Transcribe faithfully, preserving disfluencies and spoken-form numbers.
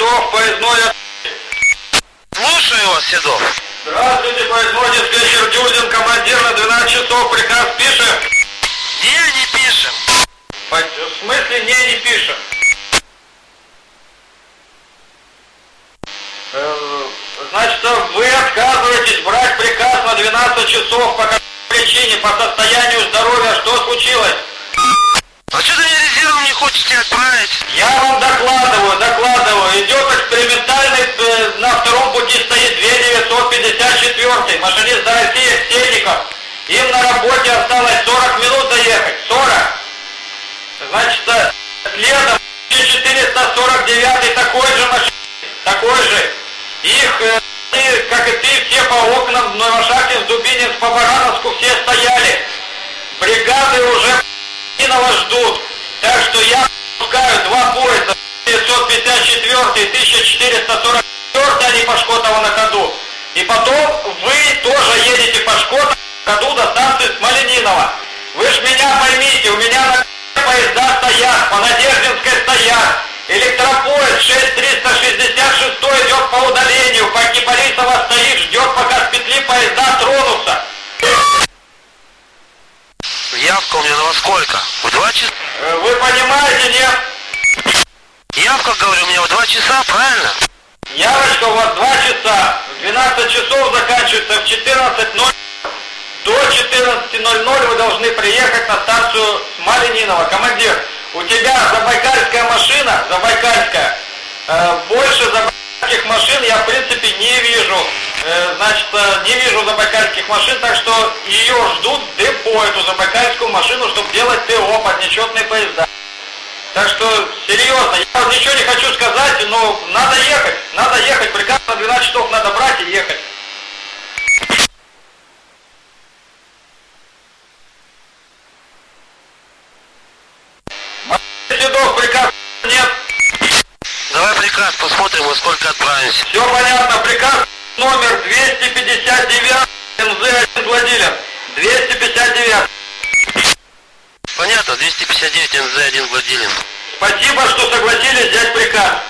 Седов, поездной. Слушаю вас, Седов. Здравствуйте, поездной диспетчер Дюдин, командир на двенадцать часов, приказ пишем? Не, не пишем. В смысле не, не пишем? Значит, вы отказываетесь брать приказ на двенадцать часов по какой причине, по состоянию здоровья, что случилось? А что ты мне резервом не хочете отправить? Я вам докладываю, докладываю. Идет экспериментальный, э, на втором пути стоит две тысячи девятьсот пятьдесят четыре, машинист до России, Сельников. Им на работе осталось сорок минут доехать. сорок. Значит, следом четыреста сорок девять такой же машинист, такой же. Их, э, и, как и ты, все по окнам, в Новошахтинск, Дубининск, по Барановску все стояли. Бригады уже Иного ждут. Так что я пускаю два поезда, девятьсот пятьдесят четыре и тысяча четыреста сорок четыре, они по Шкотову на ходу. И потом вы тоже едете по Шкотову на ходу до станции Смоленинова. Вы ж меня поймите, у меня на поезда стоят, по Надеждинской стоят. Электропоезд шесть триста шестьдесят шесть идет по удалению, по Кипарисово стоит, ждет, пока с петли поезда тронутся. Явка у меня на во сколько? В два часа? Вы понимаете, нет? Явка, говорю, у меня в два часа, правильно? Явочка у вас два часа. В двенадцать часов заканчивается, в четырнадцать ноль ноль. До четырнадцати ноль ноль вы должны приехать на станцию Смоленинова. Командир, у тебя забайкальская машина, забайкальская, э, больше забайкальских машин я в принципе не вижу. Э, значит, э, не вижу забайкальских машин, так что ее ждут в депо, эту забайкальскую машину, чтобы делать ТО под нечетные поезда. Так что, серьезно, я вот ничего не хочу сказать, но надо ехать, надо ехать, приказ на двенадцать часов надо брать и ехать. Седов, приказ нет. Давай приказ, посмотрим, во сколько отправимся. Все понятно, приказ номер двести пятьдесят девять эн зэ один Гладилин. двести пятьдесят девять. Понятно, двести пятьдесят девять эн зэ один Гладилин. Спасибо, что согласились взять приказ.